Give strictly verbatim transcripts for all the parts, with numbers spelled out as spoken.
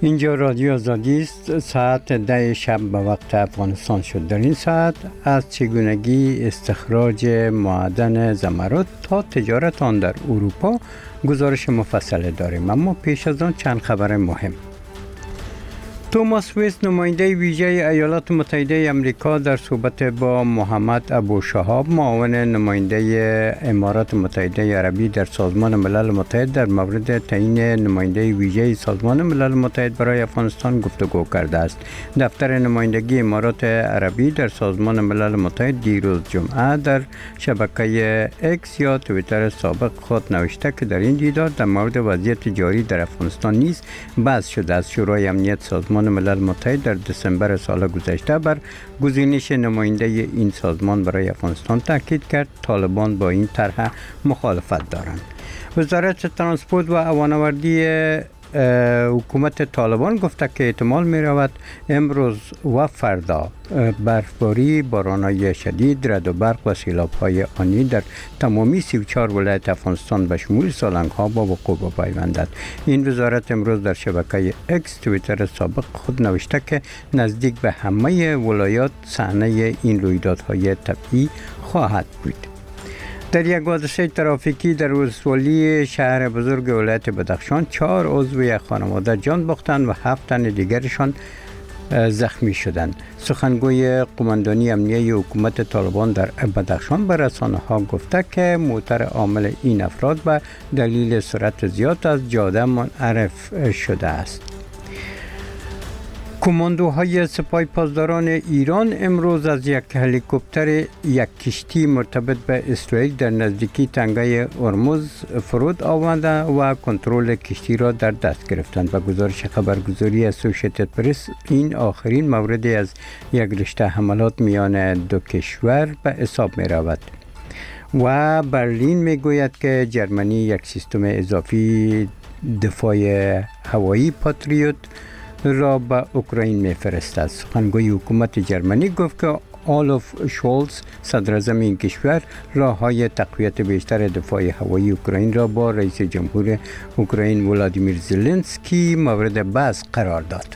اینجا رادیو آزادی است. ساعت ده شب به وقت افغانستان شد. در این ساعت از چگونگی استخراج معدن زمرد تا تجارت آن در اروپا گزارش مفصل داریم، اما پیش از آن چند خبر مهم. توماس ویست، نماینده ویژه ایالات متحده آمریکا، در صحبت با محمد ابوشهاب، معاون نماینده امارات متحده عربی در سازمان ملل متحد، در مورد تعیین نماینده ویژه سازمان ملل متحد برای افغانستان گفتگو کرده است. دفتر نمایندگی امارات عربی در سازمان ملل متحد دیروز جمعه در شبکه اکس یا توییتر سابق خود نوشته که در این دیدار در مورد وضعیت جاری در افغانستان نیز بحث شده است. شورای امنیت سازمان ملل متحد در دسامبر سال گذشته بر گزینش نماینده این سازمان برای افغانستان تاکید کرد. طالبان با این طرح مخالفت دارند. وزارت ترانسپورت و هوانوردی حکومت طالبان گفته که احتمال می رود امروز و فردا برفباری، باران‌های شدید، رعد و برق و سیلاب‌های آنی در تمامی سی و چهار ولایت افغانستان به شمول سالنگ‌ها با وقوع بپیوندد. این وزارت امروز در شبکه اکس توییتر سابق خود نوشته که نزدیک به همه ولایات صحنه این رویدادهای طبیعی خواهد بود. در یک حادثه ترافیکی در ولسوالی شهر بزرگ ولایت بدخشان چهار عضو یک خانواده جان باختند و هفت تن دیگرشان زخمی شدند. سخنگوی قماندانی امنیه حکومت طالبان در بدخشان به رسانه‌ها گفته که موتور عامل این افراد به دلیل سرعت زیاد از جاده منحرف شده است. کماندوهای سپاه پاسداران ایران امروز از یک هلیکوپتر یک کشتی مرتبط به اسرائیل در نزدیکی تنگه هرمز فرود آورده و کنترل کشتی را در دست گرفتند. به گزارش خبرگزاری اسوسییتد پرس، این آخرین موردی از یک رشته حملات میان دو کشور به حساب می رود. و برلین می گوید که جرمنی یک سیستم اضافی دفاع هوایی پاتریوت را به اوکراین می‌فرستد. سخنگوی حکومت جرمنی گفت که آلوف شولز، صدراعظم این کشور، راه‌های تقویت بیشتر دفاع هوایی اوکراین را با رئیس جمهور اوکراین ولادیمیر زلنسکی مورد بحث قرار داد.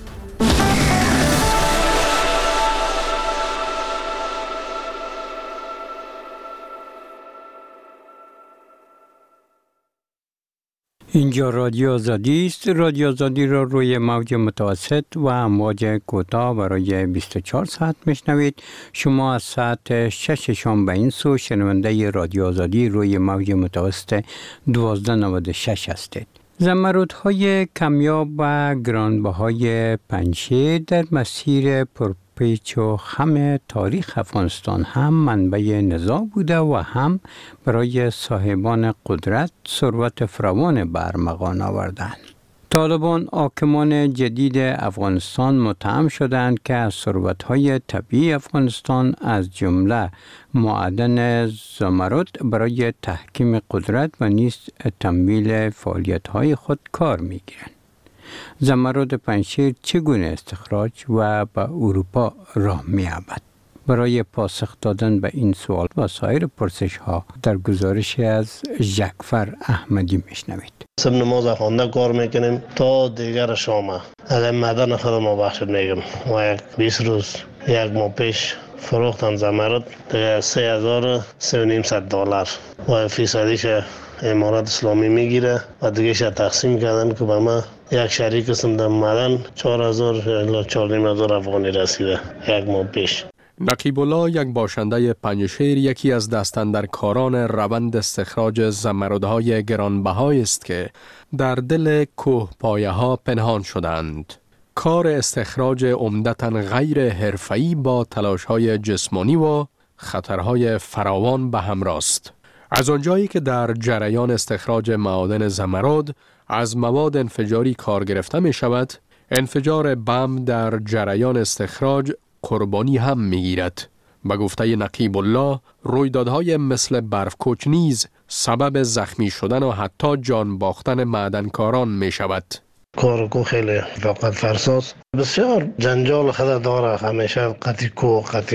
اینجا رادیو آزادی است. رادیو آزادی را روی موج متوسط و امواج کوتاه برای بیست و چهار ساعت میشنوید. شما از ساعت شش شام به این سو شنونده رادیو آزادی روی موج متوسط دوازده نود و شش هستید. زمرودهای کمیاب و گرانبهای پنجشیر در مسیر پر پیچ و خم تاریخ افغانستان هم منبع نزاع بوده و هم برای صاحبان قدرت ثروت فراوان برمغان آوردند. طالبان حاکمان جدید افغانستان متهم شدند که از ثروت‌های طبیعی افغانستان از جمله معدن زمرد برای تحکیم قدرت و نیز تمویل فعالیت‌های خود کار می‌گیرند. زمرد پنجشیر چگونه استخراج و به اروپا راه می‌یابد؟ برای پاسخ دادن به این سوال و سایر پرسش‌ها در گزارش از جعفر احمدی میشنوید. سب نماز خوانده کار میکنیم تا دیگر شامه. اگر معدن خود ما بخشید میگم و یک بیست روز یک ماه پیش فروختن زمرد دیگه سه هزار سه و نیم صد دلار و فیصدیش امارات اسلامی میگیره و دیگه شد تقسیم کردن که به ما یک شریک قسم در معدن چهار هزار الی چهار و نیم هزار افغانی رسیده یک ماه پیش. نقیب الله، یک باشنده پنجشیر، یکی از دستاندرکاران روند استخراج زمردهای گرانبهای است که در دل کوه پایه ها پنهان شدند. کار استخراج عمدتاً غیر حرفه‌ای با تلاش‌های جسمانی و خطرهای فراوان به همراه است. از آنجایی که در جریان استخراج معادن زمرد از مواد انفجاری کار گرفته می شود، انفجار بم در جریان استخراج قربانی هم می گیرد. به گفته نقیب الله، رویدادهای مثل برفکوچ نیز سبب زخمی شدن و حتی جان باختن معدنکاران می شود. کار کو خیلی فقط فرساس بسیار جنجال خدا داره، همیشه قطعی کو قطعی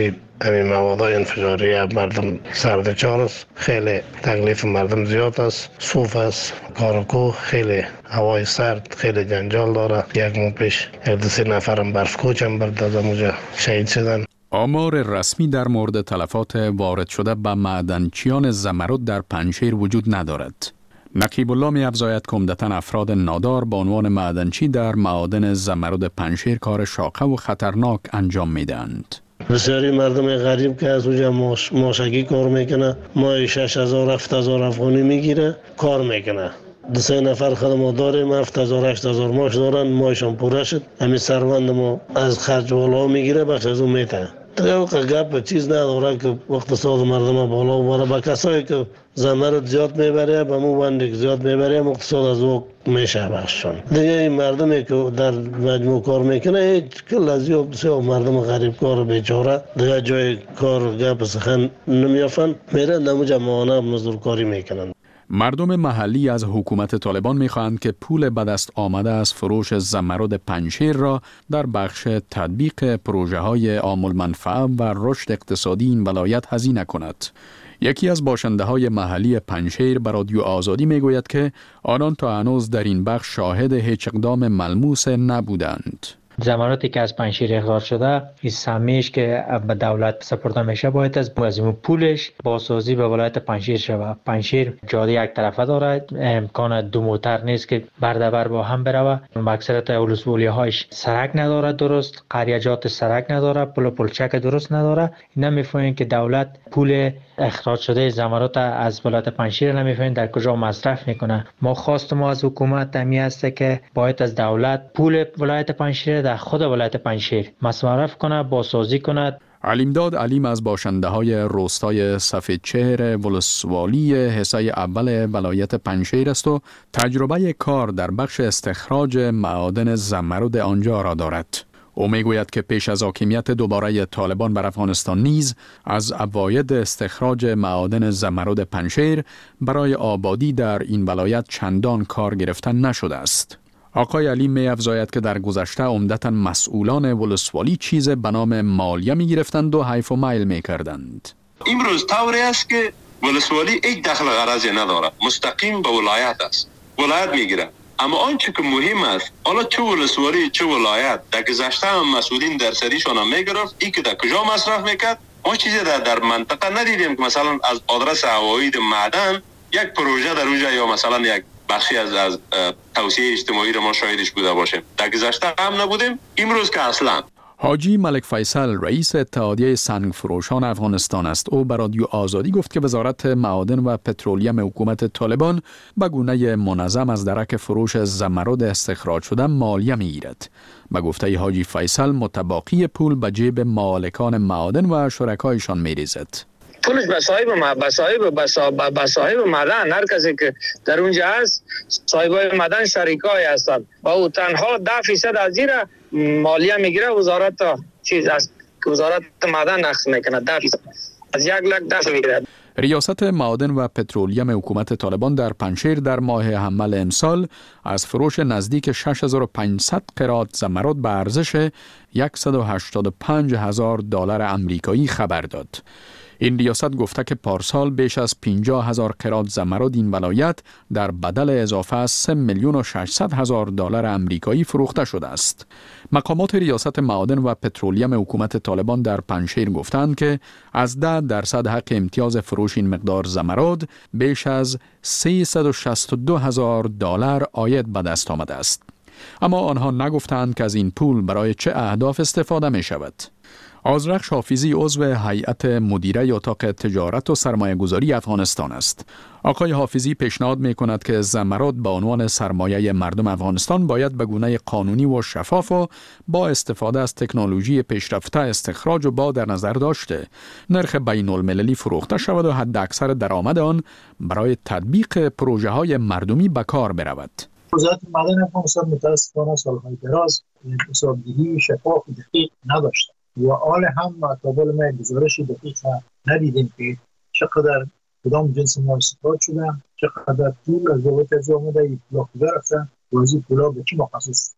همین موادهای انفجاری مردم سردچار است، خیلی تکلیف مردم زیاد است، صوف است، کارکو خیلی هوای سرد، خیلی جنجال داره. یک ماه پیش یک دو سه نفرم برف کوچ هم برد از اونجا شهید شدن. آمار رسمی در مورد تلفات وارد شده به معدنچیان زمرد در پنجشیر وجود ندارد. نقیب الله می افزاید که عمدتاً افراد نادار با عنوان معدنچی در معادن زمرد پنجشیر کار شاقه و خطرناک انجام می دهند. بسیاری مردم غریب که از اونجا ماش، ماشگی کار میکنه، ماهی شش هزار هفت هزار افغانی میگیره کار میکنه. دو سه نفر خدمات داریم، هفت هزار هشت هزار ماش دارن، ماهشان پوره شد. همین سروند ما از خرج بالا میگیره، بخش از اون میته. دیگه گپ چیز نداره که اقتصاد مردم بالا بره. با کسایی که زمرد زیاد میبره، به مو بندی زیاد میبره، اقتصاد از او میشه بخششون. دیگه این مردمی که در مجموع کار میکنه هیچ کل از یو بسیار مردم غریب کار بیچاره دیگه جای کار گپ سخن نمیافن، میرن نموجه ماهانه مزدور کاری میکنن. مردم محلی از حکومت طالبان می‌خواهند که پول به دست آمده از فروش زمرد پنجشیر را در بخش تطبیق پروژه‌های عام المنفعه و رشد اقتصادی این ولایت هزینه کند. یکی از باشنده‌های محلی پنجشیر به رادیو آزادی می‌گوید که آنان تا هنوز در این بخش شاهد هیچ اقدام ملموس نبودند. زمراتی که از پنجشیر اخراج شده، این سهمیش که به دولت سپرده میشه باید از این پولش بازسازی به ولایت پنجشیر شود. پنجشیر جاده یک طرفه داره، امکان دو موتر نیست که بردبر با هم بروه. اکثریت ولسوالی هایش سرک نداره درست، قریجات سرک نداره، پل و پلچک درست نداره. اینا میفهمن که دولت پول اخراج شده زمرات از ولایت پنجشیر نمیفهمن در کجا مصرف میکنه. ما خواست ما از حکومت همی است که باید از دولت پول ولایت پنجشیر در خود ولایت پنجشیر مصرف کنه، بازسازی کنه. علیمداد علیم از باشنده های روستای سفیدچهر ولسوالی حصه اول ولایت پنجشیر است و تجربه کار در بخش استخراج معادن زمرد آنجا را دارد. او میگوید که پیش از حاکمیت دوباره طالبان بر افغانستان نیز از عواید استخراج معادن زمرد پنجشیر برای آبادی در این ولایت چندان کار گرفتن نشده است. آقای علی می افزاید که در گذشته عمدتاً مسئولان ولسوالی چیز به نام مالیه می گرفتند و حیف و میل می کردند. امروز طوری است که ولسوالی یک دخل غرضی نداره، مستقیم به ولایت است، ولایت می گیره. اما آنچه که مهم است، حالا چه ولسوالی چه ولایت، در گذشته هم مسئولین در سریشان هم می گرفت، ای که در کجا مصرف میکرد. ما چیزی در, در منطقه ندیدیم که مثلا از آدرس عواید معدن یک پروژه در اونجا یا مثلا یک بخشی از از توسعه اجتماعی رو ما شاهدش بوده باشیم. در گذشته هم نبودیم، امروز که اصلا. حاجی ملک فیصل رئیس اتحادیه سنگ فروشان افغانستان است. او به رادیو آزادی گفت که وزارت معادن و پترولیم حکومت طالبان به گونه منظم از درک فروش زمرد استخراج شده مالیه میگیرد. به گفته حاجی فیصل متباقی پول به جیب مالکان معادن و شرکایشان میریزد. پولش به صاحب ما به صاحب به صاحب معدن، هر کسی که در اونجا هست صاحبای معدن شریکای هستند و او تنها ده فیصد از زیر مالیه میگیره. وزارت چیز است که وزارت معدن نقص میکنه، ده فیصد از یک لک ده میگیره. ریاست معادن و پترولیم حکومت طالبان در پنجشیر در ماه حمل امسال از فروش نزدیک شش هزار و پانصد قرات زمرد به ارزش صد و هشتاد و پنج هزار دلار آمریکایی خبر داد. این ریاست گفته که پارسال بیش از پنجاه هزار قرات زمرد این ولایت در بدل اضافه از سه میلیون و ششصد هزار دلار آمریکایی فروخته شده است. مقامات ریاست معادن و پترولیم حکومت طالبان در پنجشیر گفتند که از ده درصد حق امتیاز فروش این مقدار زمرد بیش از سیصد و شصت و دو هزار دلار عاید به دست آمده است. اما آنها نگفتند که از این پول برای چه اهداف استفاده می شود. آذرخش حافظی عضو هیئت مدیره اتاق تجارت و سرمایه گذاری افغانستان است. آقای حافظی پیشنهاد می کند که زمرد به عنوان سرمایه مردم افغانستان باید به گونه قانونی و شفاف و با استفاده از تکنولوژی پیشرفته استخراج و با در نظر داشته نرخ بین المللی فروخته شود و حد اکثر درآمد آن برای تطبیق پروژه های مردمی به کار برود. وزارت معدن افغانستان متاسفانه سالهای دراز حسابدهی شفاف و دقیق نداشته و آل هم مطابل ما گزارش دقیق ندیدیم که چقدر کدام جنس مال استخراج شده، چقدر پول از دولت از آمده پولا کجا رفته و از این پولا به چی مقصد استفاده.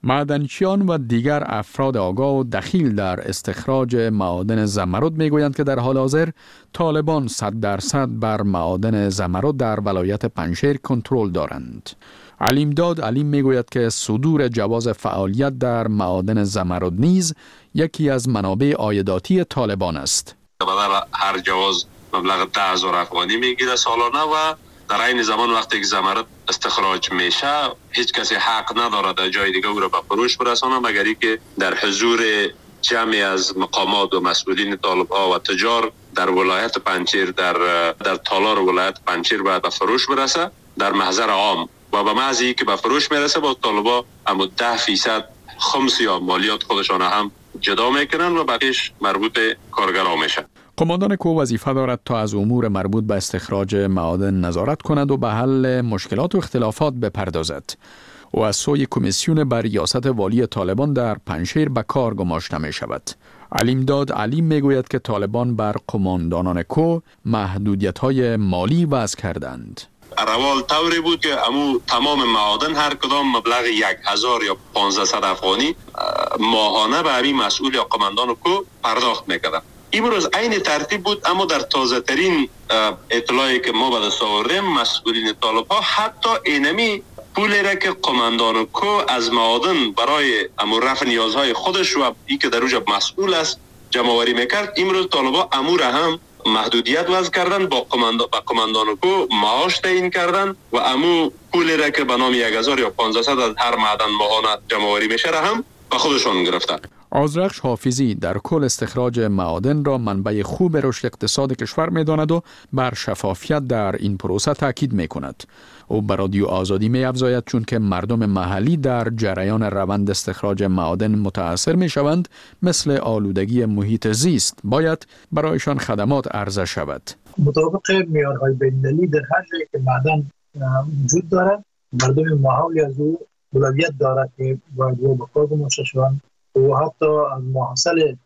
معدنچیان و دیگر افراد آگاه و دخیل در استخراج معادن زمرد میگویند که در حال حاضر طالبان صد درصد بر معادن زمرد در ولایت پنجشیر کنترل دارند. علیمداد علیم میگوید که صدور جواز فعالیت در معادن زمرد نیز یکی از منابع عایداتی طالبان است. بدل هر جواز مبلغ ده هزار افغانی میگیره سالانه و در این زمان وقتی که زمرد استخراج میشه هیچ کسی حق نداره در جای دیگه او را به فروش برسانه مگر اینکه در حضور جمعی از مقامات و مسئولین طالب‌ها و تجار در ولایت پنجشیر در در تالار ولایت پنجشیر باید به فروش برسه در محضر عام و به محض اینکه به فروش میرسه با طالبا اما ده فیصد خمس یا مالیات خودشان هم جدا میکنن و بقیش مربوط کارگرها میشه. قماندان کو وظیفه دارد تا از امور مربوط به استخراج معادن نظارت کند و به حل مشکلات و اختلافات بپردازد. و از سوی کمیسیون بر ریاست والی طالبان در پنجشیر به کار گماشته می شود. علیمداد علیم می گوید که طالبان بر قماندانان کو محدودیت های مالی وضع کردند. روال طوری بود که امو تمام معادن هر کدام مبلغ یک هزار یا پانزده افغانی ماهانه به همین مسئول یا قماندان کو پرداخت میکردن. امروز عین ترتیب بود اما در تازه ترین اطلاعی که ما به دست آوردیم مسئولین طالب ها حتی اینمی پولی را که قماندان کو از معادن برای امو رفع نیازهای خودش و ای که در اوجا مسئول است جمع آوری میکرد امروز طالب ها امو را هم محدودیت وضع کردن با قماندان با قماندان کو معاش تعیین کردن و امو پولی را که به نام یک هزار یا پانزده از هر معدن ماهانه جمع آوری میشه را هم به خودشون گرفتن. آذرخش حافظی در کل استخراج معادن را منبع خوب رشد اقتصاد کشور می‌داند و بر شفافیت در این پروسه تاکید می‌کند. او بر رادیو آزادی می‌افزاید چون که مردم محلی در جریان روند استخراج معادن متأثر می‌شوند مثل آلودگی محیط زیست باید برایشان خدمات عرضه شود. مطابق معیارهای بین‌المللی در هر جایی که معدن وجود دارد مردم محلی از او اولویت دارد که باید او به کار گماشته شوند و حتی از محصل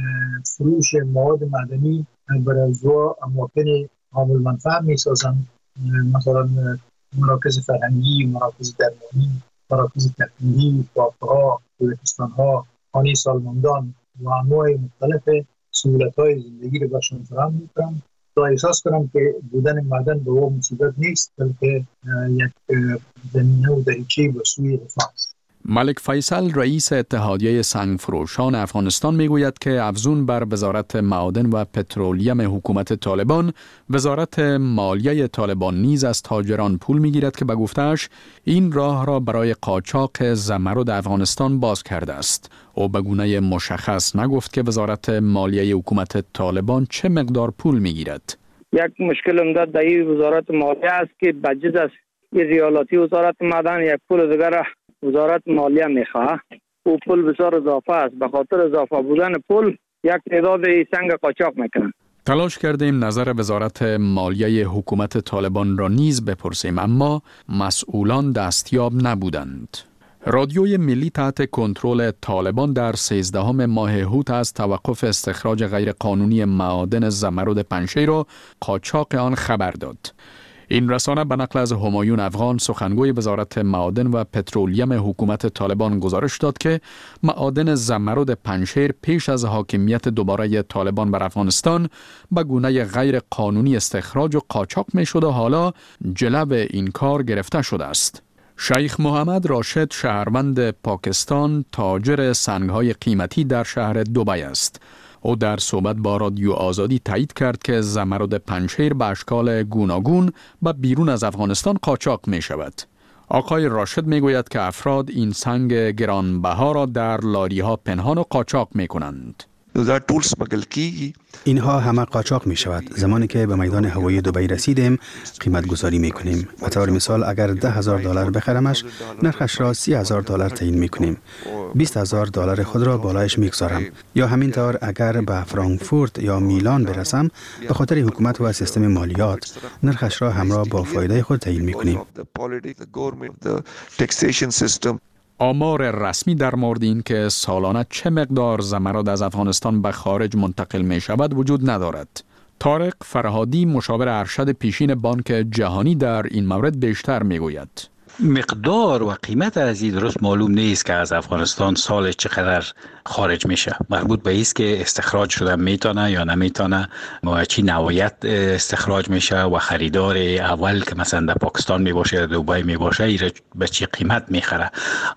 فروش مواد معدنی برای زوا اماکن عامل منفعه می سازند، مثلا مراکز فرهنگی، مراکز درمانی، مراکز تحقیقی، کافه‌ها، دبیرستان‌ها، خانه سالمندان و انواع مختلف سهولت‌های زندگی را برشان فراهم می‌کنند تا احساس کنم که بودن معدن به او مصیبت نیست بلکه یک زمینه و دریچه به سوی رفاه است. ملک فیصل رئیس اتحادیه سنگفروشان افغانستان میگوید که افزون بر وزارت معادن و پترولیم حکومت طالبان، وزارت مالیه طالبان نیز از تاجران پول میگیرد که به گفته‌اش این راه را برای قاچاق زمرد افغانستان باز کرده است. او به گونه مشخص نگفت که وزارت مالیه حکومت طالبان چه مقدار پول میگیرد. یک مشکل عمده در این وزارت مالیه است که بجز از ریالاتی وزارت معدن یک پول دیگر وزارت مالیه میخواه. او پول بسیار اضافه است. به خاطر اضافه بودن پول یک تعداد سنگ قاچاق میکنن. تلاش کردیم نظر وزارت مالیه حکومت طالبان را نیز بپرسیم اما مسئولان دستیاب نبودند. رادیوی ملی تحت کنترل طالبان در سیزدهم ماه هوت از توقف استخراج غیرقانونی معادن زمرد پنجشیر را قاچاق آن خبر داد. این رسانه به نقل از همایون افغان سخنگوی وزارت معادن و پترولیم حکومت طالبان گزارش داد که معادن زمرد پنجشیر پیش از حاکمیت دوباره طالبان بر افغانستان به گونه غیر قانونی استخراج و قاچاق می شد و حالا جلو این کار گرفته شده است. شیخ محمد راشد شهروند پاکستان تاجر سنگ‌های قیمتی در شهر دبی است. او در صحبت با رادیو آزادی تایید کرد که زمرد پنجشیر به اشکال گوناگون به بیرون از افغانستان قاچاق می شود. آقای راشد می گوید که افراد این سنگ گرانبها را در لاری‌ها پنهان و قاچاق می کنند. اینها همه قاچاق می شود. زمانی که به میدان هوایی دبی رسیدیم قیمت گذاری می کنیم. به طور مثال اگر ده هزار دلار بخرمش نرخش را سی هزار دلار تعیین می کنیم. بیست هزار دلار خود را بالایش می گذارم. یا همینطور اگر به فرانکفورت یا میلان برسم به خاطر حکومت و سیستم مالیات نرخش را همراه با فایده خود تعیین می کنیم. آمار رسمی در مورد این که سالانه چه مقدار زمرد از افغانستان به خارج منتقل می شود وجود ندارد. طارق فرهادی مشاور ارشد پیشین بانک جهانی در این مورد بیشتر می گوید. مقدار و قیمت از این درست معلوم نیست که از افغانستان سال چقدر خارج میشه. مربوط به است که استخراج شده میتونه یا نمیتونه و چی نوعیت استخراج میشه و خریدار اول که مثلا در پاکستان میباشه، دبی میباشه، ایره به چی قیمت میخره.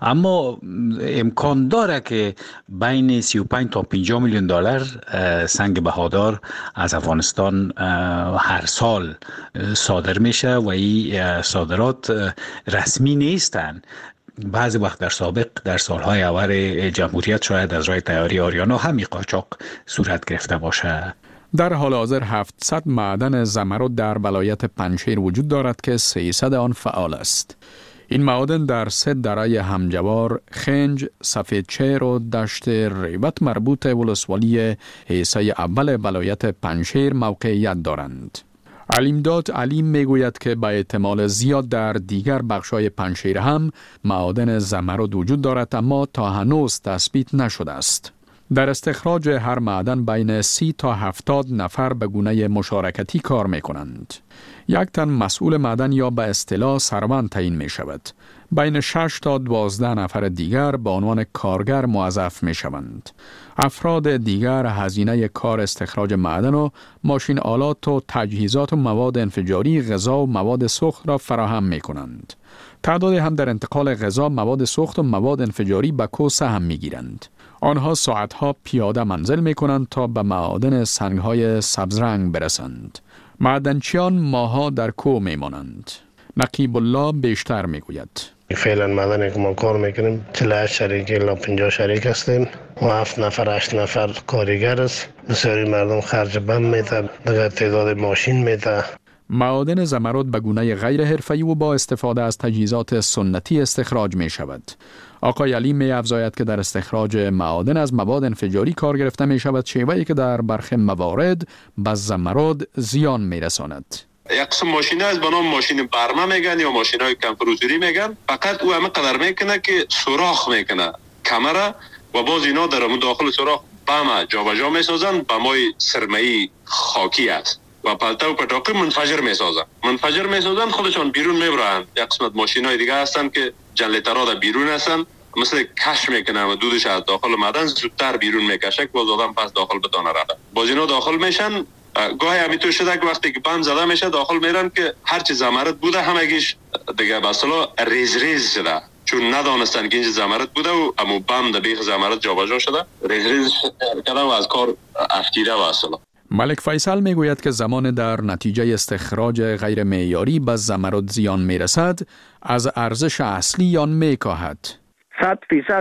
اما امکان داره که بین سی و پنج تا پنجاه میلیون دلار سنگ بهادار از افغانستان هر سال صادر میشه و این صادرات رسمی نیستن. بعضی وقت در سابق در سالهای اول جمهوریت شاید از راه تیاری آریانا همین قاچاق صورت گرفته باشه. در حال حاضر هفتصد معدن زمرد در ولایت پنجشیر وجود دارد که سیصد آن فعال است. این معادن در سه دره همجوار، خنج، سفیدچیر و دشت ریوت مربوط ولسوالی حیصه اول ولایت پنجشیر موقعیت دارند. علیمداد علیم میگوید که به احتمال زیاد در دیگر بخشای پنجشیر هم معادن زمرد وجود دارد، اما تا هنوز تثبیت نشده است. در استخراج هر معدن بین سی تا هفتاد نفر به گونه مشارکتی کار می کنند. یک تن مسئول معدن یا به اصطلاح سروند تعیین می شود. بین شش تا دوازده نفر دیگر به عنوان کارگر موظف می شوند. افراد دیگر هزینه کار استخراج معدن و ماشین آلات و تجهیزات و مواد انفجاری، غذا و مواد سوخت را فراهم می کنند. تعداد هم در انتقال غذا، مواد سوخت و مواد انفجاری به کوسه هم می گیرند. آنها ساعتها پیاده منزل می کنند تا به معادن سنگهای سبزرنگ برسند. معدنچیان ماها در کوه می مانند. نقیب الله بیشتر می گوید. فعلا معدنی که ما کار میکنیم چهل و هشت شریک الا پنجاه شریک هستیم و هفت نفر هشت نفر کارگر است. بسیاری مردم خرج بم میده، دیگر تعداد ماشین میده. معادن زمرد به گونه غیر حرفه‌ای و با استفاده از تجهیزات سنتی استخراج می شود. آقای علی می افزاید که در استخراج معادن از مواد انفجاری کار گرفته می شود، شیوهی که در برخی موارد به زمرد زیان می رساند. یک قسم ماشین از به نام ماشین برمه میگن یا ماشین های کمپروزوری میگن. فقط او همه قدر میکنه که سوراخ میکنه کمره و باز اینا در همون داخل سوراخ بم جابجا میسازن. بمای سرمه‌ای خاکی است و پلته و پتاقی منفجر میسازن. منفجر میسازن خودشان بیرون میبرن. یک قسمت ماشین های دیگه هستن که جنریترها در بیرون هستن، مثل کش میکنه و دودش از داخل معدن زودتر بیرون میکشه که باز آدم پس داخل بتونه رفت. باز اینا داخل میشن. گاهی همینطور شده که وقتی که بم زده میشه داخل میرن که هرچی زمرد بوده همگیش دیگه به اصطلاح ریز ریز شده، چون ندانستن که اینجا زمرد بوده و امو بم در بیخ زمرد جابجا شده، ریز ریز کردن و از کار افتیده و اصطلاح. ملک فیصل میگوید که زمان در نتیجه استخراج غیر معیاری به زمرد زیان میرسد، از ارزش اصلی یان میکاهد. صد فیصد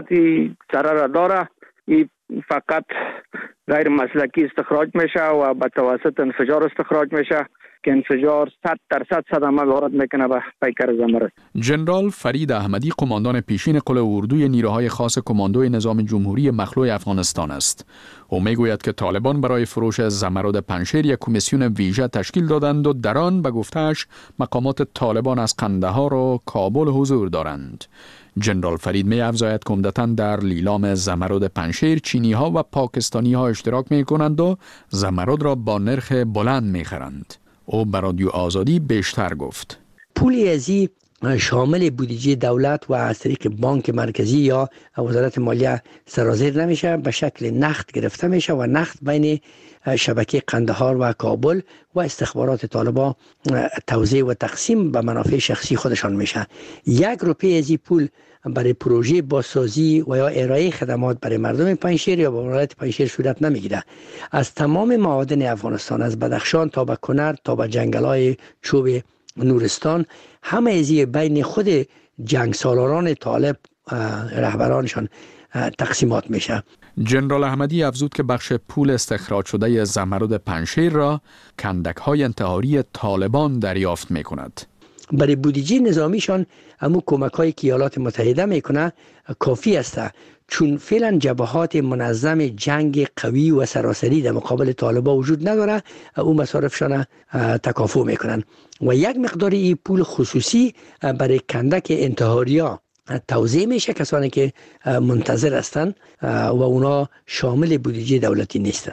ضرر داره. این فقط غیر مسلکی استخراج میشه و به توسط انفجار استخراج میشه که انفجار صد درصد صدمه وارد میکنه به پیکر زمرد. جنرال فرید احمدی قماندان پیشین قل اردوی نیروهای خاص کماندوی نظام جمهوری مخلوع افغانستان است. او میگوید که طالبان برای فروش زمرد پنجشیر یک کمیسیون ویژه تشکیل دادند و در آن به گفته‌اش مقامات طالبان از قندهار و کابل حضور دارند. جنرال فرید می افزاید که عمدتاً در لیلام زمرد پنجشیر چینی ها و پاکستانی ها اشتراک می کنند و زمرد را با نرخ بلند می خرند. او بر رادیو آزادی بیشتر گفت. پولی ازی شامل بودجه دولت و از طریق بانک مرکزی یا وزارت مالیه سرازیر نمیشه، به شکل نقد گرفته میشه و نقد بین شبکه قندهار و کابل و استخبارات طالبان توزیع و تقسیم به منافع شخصی خودشان میشه. یک روپیه از این پول برای پروژه بازسازی و یا ارائه خدمات برای مردم پنجشیر یا ولایت پنجشیر صورت نمیگیره. از تمام معادن افغانستان، از بدخشان تا به کنر تا به جنگل‌های چوب نورستان، همه ازی بین خود جنگ سالاران طالب رهبرانشان تقسیمات میشه. جنرال احمدی افزود که بخش پول استخراج شده زمرد پنجشیر را کندک‌های انتحاری طالبان دریافت میکند. برای بودجه نظامیشان همون کمک‌هایی که ایالات متحده میکنه کافی است، چون فعلا جبهات منظم جنگ قوی و سراسری در مقابل طالبان وجود نداره، او مصارفشان تکافؤ میکنن و یک مقدار این پول خصوصی برای کندک انتحاریا توزیع میشه، کسانی که منتظر هستند و اونا شامل بودجه دولتی نیستند.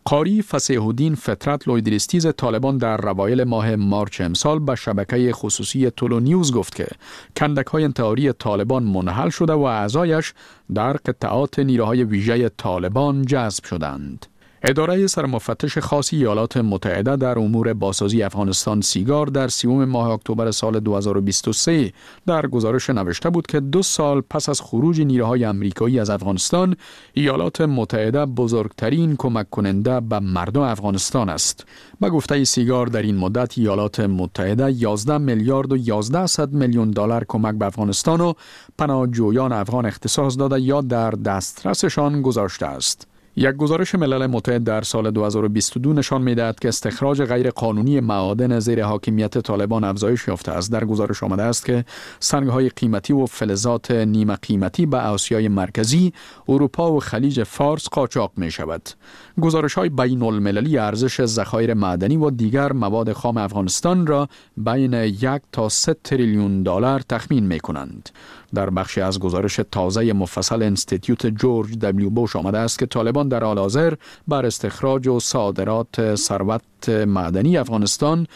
قاری فصیح الدین فطرت لویدریستیز طالبان در اوایل ماه مارچ امسال به شبکه خصوصی تولو نیوز گفت که کندک‌های انتحاری طالبان منحل شده و اعضایش در قطعات نیروهای ویژه طالبان جذب شدند. اداره سرمفتش خاص ایالات متحده در امور بازسازی افغانستان سیگار در سیوم ماه اکتبر سال دو هزار و بیست و سه در گزارش نوشته بود که دو سال پس از خروج نیروهای آمریکایی از افغانستان، ایالات متحده بزرگترین کمک کننده به مردم افغانستان است. به گفته سیگار در این مدت ایالات متحده یازده میلیارد و یازده صد میلیون دلار کمک به افغانستان و پناهجویان افغان اختصاص داده یا در دسترسشان گذاشته است. یک گزارش ملل متحد در سال دو هزار و بیست و دو نشان می‌دهد که استخراج غیر قانونی معادن زیر حاکمیت طالبان افزایش یافته است. در گزارش آمده است که سنگ‌های قیمتی و فلزات نیمه قیمتی به آسیای مرکزی، اروپا و خلیج فارس قاچاق می‌شود. گزارش‌های بین‌المللی ارزش ذخایر معدنی و دیگر مواد خام افغانستان را بین یک تا سه تریلیون دلار تخمین می‌کنند. در بخشی از گزارش تازه مفصل انستیتیوت جورج دبلیو بوش آمده است که طالبان در حال حاضر بر استخراج و صادرات ثروت معدنی افغانستان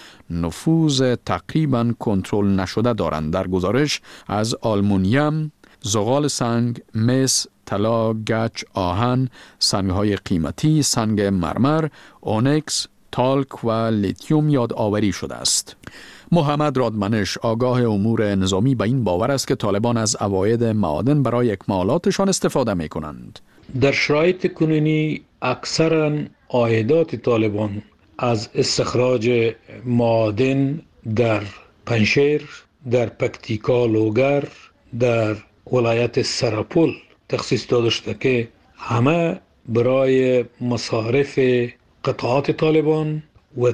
نفوذ تقریباً کنترل نشده دارند. در گزارش از آلومینیوم، زغال سنگ، مس، طلا، گچ، آهن، سنگ‌های قیمتی، سنگ مرمر، اونکس، تالک و لیتیوم یادآوری شده است. محمد رادمنش آگاه امور نظامی به این باور است که طالبان از عواید معادن برای اکمالاتشان استفاده می کنند. در شرایط کنونی اکثرا عایدات طالبان از استخراج معادن در پنشیر، در پکتیکا لوگر، در ولایت سرپل تخصیص داده شده که همه برای مصارف قطعات طالبان و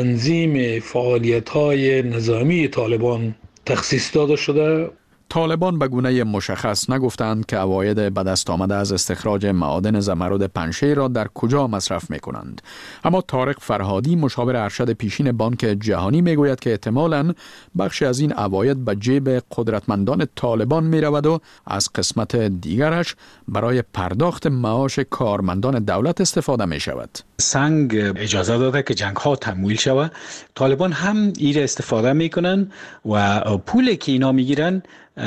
تنظیم فعالیت‌های نظامی طالبان تخصیص داده شده. طالبان به گونه مشخص نگفتند که عواید به دست آمده از استخراج معادن زمرد پنشیر را در کجا مصرف می کنند. اما طارق فرهادی مشاور ارشد پیشین بانک جهانی می گوید که احتمالاً بخشی از این عواید به جیب قدرتمندان طالبان می رود و از قسمت دیگرش برای پرداخت معاش کارمندان دولت استفاده می شود. سنگ اجازه داده که جنگ ها تمویل شود. طالبان هم ایره استفاده می کنن و پولی که اینا می گیرن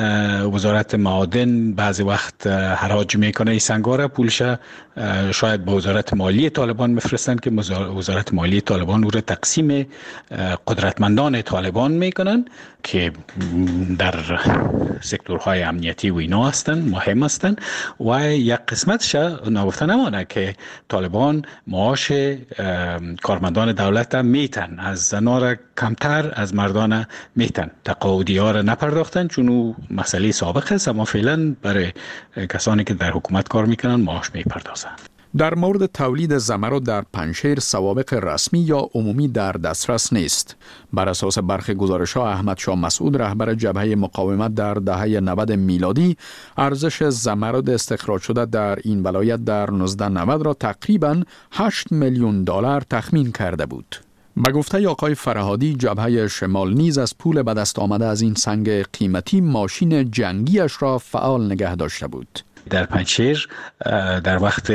وزارت معادن بعضی وقت حراج میکنه این سنگ‌ها را، پولش شاید به وزارت مالی طالبان میفرستند که وزارت مالی طالبان او را تقسیم قدرتمندان طالبان میکنن که در سکتورهای امنیتی و اینا هستند، مهم هستند و یک قسمتش نگفته نمانه که طالبان معاش کارمندان دولت میتن، از زنا را کمتر از مردان میتن، تقاعدی ها را نپرداختن چون او مسئله سابق است، اما فعلا برای کسانی که در حکومت کار میکنن معاش میپردازن. در مورد تولید زمرد در پنشیر سوابق رسمی یا عمومی در دسترس نیست. بر اساس برخی گزارش‌ها احمد شاه مسعود رهبر جبهه مقاومت در دهه نود میلادی ارزش زمرد استخراج شده در این ولایت در هزار و نهصد و نود را تقریباً هشت میلیون دلار تخمین کرده بود. به گفته آقای فرهادی جبهه شمال نیز از پول به دست آمده از این سنگ قیمتی ماشین جنگیش را فعال نگه داشته بود. در پنشیر در وقت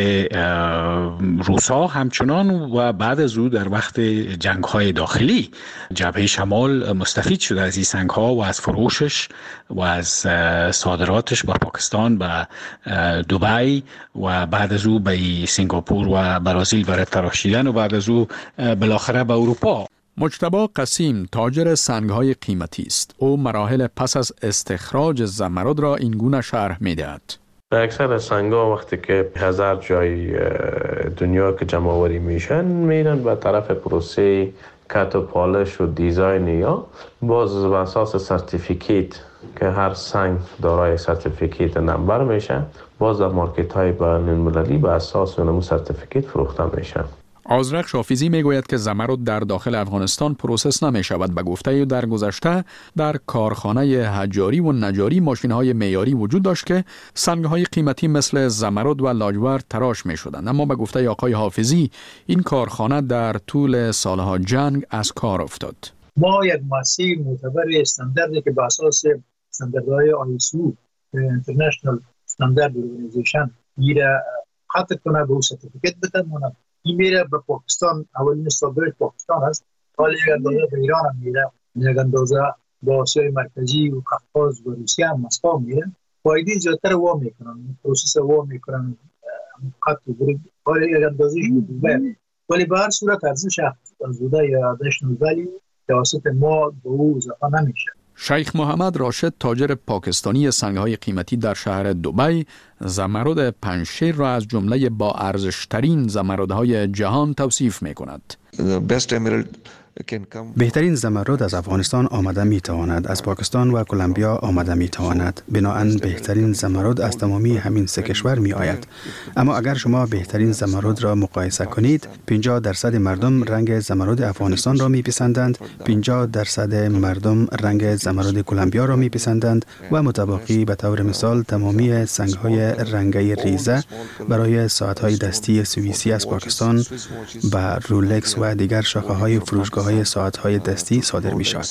روسا همچنان و بعد از او در وقت جنگ‌های داخلی جبهه شمال مستفید شده از این سنگ‌ها و از فروشش و از صادراتش به پاکستان، به دبی و بعد از او به سنگاپور و برزیل برای تراشیدن و بعد از او بالاخره به اروپا. مجتبی قسیم تاجر سنگ‌های قیمتی است. او مراحل پس از استخراج زمرد را این گونه شرح می‌دهد. اکثر سنگ‌ها وقتی که هزار جای دنیا که جمع آوری میشن میرن به طرف پروسه کات و پالش و دیزاین، یا باز بر اساس سرتیفیکیت که هر سنگ دارای سرتیفیکیت نمبر میشه، باز در مارکت های بین المللی به اساس اون سرتیفیکیت فروخته میشه. آذرخ شافیزی میگوید که زمرد در داخل افغانستان پروسس نمی شود. به گفته او در گذشته در کارخانه حجاری و نجاری ماشین‌های معیاری وجود داشت که سنگ‌های قیمتی مثل زمرد و لاجورد تراش می‌شدند، اما به گفته آقای حافظی این کارخانه در طول سالها جنگ از کار افتاد. ما یک مؤسسه معتبر استانداردی که به اساس استانداردهای آیسو اینترنشنال استاندارد ارگانیزیشن میره قطع کنه به او سرتیفیکت بده، ما این میره به پاکستان، اولین صادرات پاکستان است، حالا یک اندازه به ایران هم میره، یک اندازه با آسیای مرکزی و قفقاز و روسیه هم مسکو میره. فایده زیادتر وا میکنن، پروسس وا میکنن، خط و برید حالا یک اندازهش بوده، ولی به هر صورت ارزش افزوده یا ادیشنال ولی توسط ما به او اضافه نمیشه. شیخ محمد راشد، تاجر پاکستانی سنگ‌های قیمتی در شهر دبی، زمرد پنجشیر را از جمله با ارزش‌ترین زمردهای جهان توصیف می‌کند. بهترین زمرد از افغانستان آمده می تواند، از پاکستان و کلمبیا آمده می تواند. بنابراین بهترین زمرد از تمامی همین سه کشور می آید. اما اگر شما بهترین زمرد را مقایسه کنید، پنجاه درصد مردم رنگ زمرد افغانستان را می پسندند، پنجاه درصد مردم رنگ زمرد کلمبیا را می پسندند و متباقی به طور مثال تمامی سنگ‌های رنگی ریزه برای ساعت‌های دستی سوئیسی از پاکستان به رولکس و دیگر شاخه‌های فروشگاه های ساعت‌های دستی صادر می شود.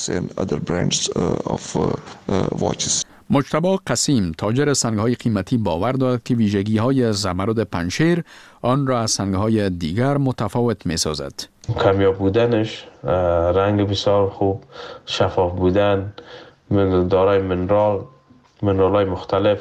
مجتبی قسیم، تاجر سنگ‌های قیمتی، باور دارد که ویژگی‌های زمرد پنجشیر آن را از سنگ‌های دیگر متفاوت می‌سازد. کمیاب بودنش، رنگ بسیار خوب، شفاف بودن، دارای منرال، منرال‌های مختلف،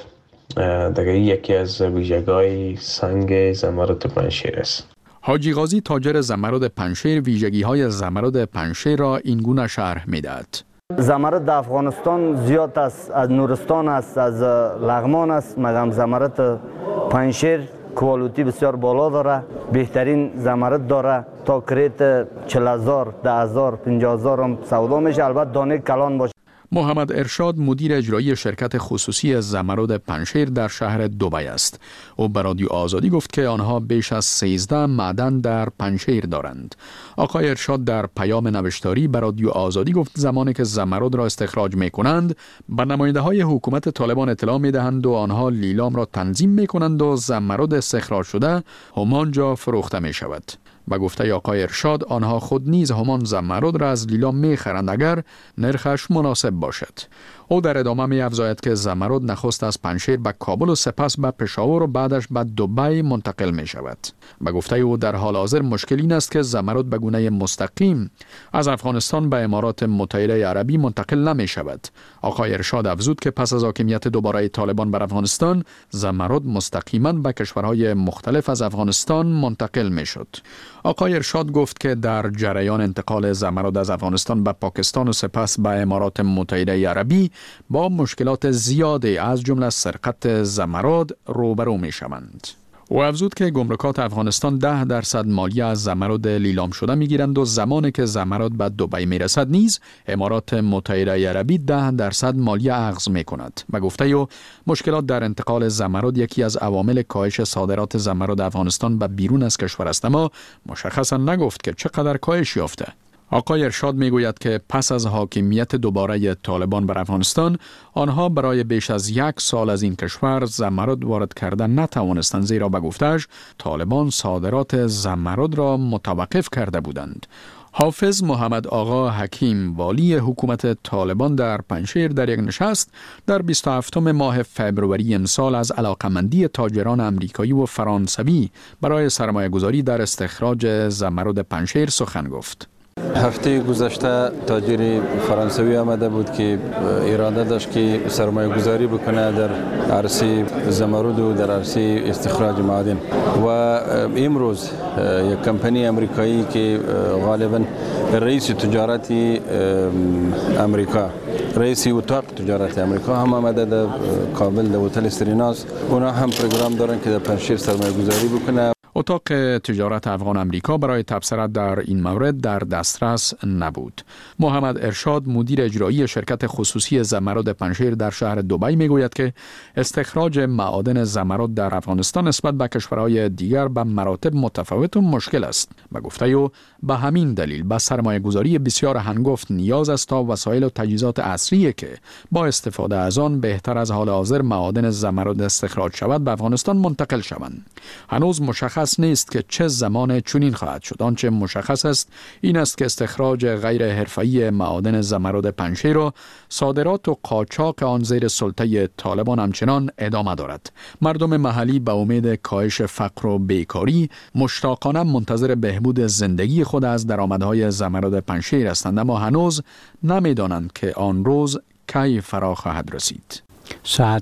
دیگه یکی از ویژگی‌های سنگ زمرد پنجشیر است. حاجی غازی، تاجر زمرد پنجشیر، ویژگی‌های زمرد پنجشیر را این گونه شرح می‌دهد. زمرد در افغانستان زیاد است، از نورستان است، از لغمان است، مگر زمرد پنجشیر کوالیتی بسیار بالا داره، بهترین زمرد داره، تا کریت چهل هزار، ده هزار، پنجاه هزار هم سودا میشه، البته دانه کلان باشه. محمد ارشاد، مدیر اجرایی شرکت خصوصی زمرد پنجشیر در شهر دبی است. او به رادیو آزادی گفت که آنها بیش از سیزده معدن در پنجشیر دارند. آقای ارشاد در پیام نوشتاری به رادیو آزادی گفت زمانی که زمرد را استخراج می کنند، به نماینده های حکومت طالبان اطلاع می دهند و آنها لیلام را تنظیم می کنند و زمرد استخراج شده همانجا فروخته می شود. به گفته آقای ارشاد، آنها خود نیز همان زمرد را از لیلام می خرند اگر نرخش مناسب باشد. او در ادامه می افزاید که زمرد نخست از پنجشیر به کابل و سپس به پشاور و بعدش به دبی منتقل می شود. به گفته او در حال حاضر مشکل این است که زمرد به گونه مستقیم از افغانستان به امارات متحده عربی منتقل نمی شود. آقای ارشاد افزود که پس از حاکمیت دوباره طالبان بر افغانستان، زمرد مستقیما به کشورهای مختلف از افغانستان منتقل می شد. آقای ارشاد گفت که در جریان انتقال زمرد از افغانستان به پاکستان و سپس به امارات متحده عربی با مشکلات زیادی از جمله سرقت زمرد روبرو می شوند. او افزود که گمرکات افغانستان ده درصد مالیه از زمرد لیلام شده می گیرند و زمانی که زمرد به دبی می رسد نیز امارات متحده عربی ده درصد مالیه اخذ می کند. به گفته او مشکلات در انتقال زمرد یکی از عوامل کاهش صادرات زمرد افغانستان به بیرون از کشور است، اما مشخصا نگفت که چقدر کاهش یافته. آقای ارشاد میگوید که پس از حاکمیت دوباره طالبان بر افغانستان، آنها برای بیش از یک سال از این کشور زمرد وارد کردن نتوانستند، زیرا به گفته‌اش طالبان صادرات زمرد را متوقف کرده بودند. حافظ محمد آقا حکیم، والی حکومت طالبان در پنجشیر، در یک نشست در بیست و هفتم ماه فبروری امسال از علاقمندی تاجران امریکایی و فرانسوی برای سرمایه گذاری در استخراج زمرد پنجشیر سخن گفت. هفته گذشته تاجر فرانسوی آمده بود که اراده داشت که سرمایه گذاری بکنه در عرصه زمرد و در عرصه استخراج معادن و امروز یک کمپانی امریکایی که غالبا رئیس تجارت امریکا رئیس اتاق تجارت امریکا هم آمده در کابل در هتل استریناس، اونا هم پروگرام دارن که در پنجشیر سرمایه گذاری بکنه. اتاق تجارت افغان امریکا برای تبصره در این مورد در دسترس نبود. محمد ارشاد، مدیر اجرایی شرکت خصوصی زمرد پنجشیر در شهر دبی میگوید که استخراج معادن زمرد در افغانستان نسبت به کشورهای دیگر به مراتب متفاوت و مشکل است. به گفته او به همین دلیل به سرمایه گذاری بسیار هنگفت نیاز است تا وسایل و تجهیزات عصری که با استفاده از آن بهتر از حال حاضر معادن زمرد استخراج شود به افغانستان منتقل شوند. هنوز مشخص مشخص نیست که چه زمان چنین خواهد شد. آنچه مشخص است این است که استخراج غیر حرفه‌ای معادن زمرد پنجشیر را صادرات و قاچاق آن زیر سلطه طالبان همچنان ادامه دارد. مردم محلی به امید کاهش فقر و بیکاری مشتاقانه منتظر بهبود زندگی خود از درآمدهای زمرد پنجشیر هستند، اما هنوز نمی‌دانند که آن روز کی فرا خواهد رسید. ساعت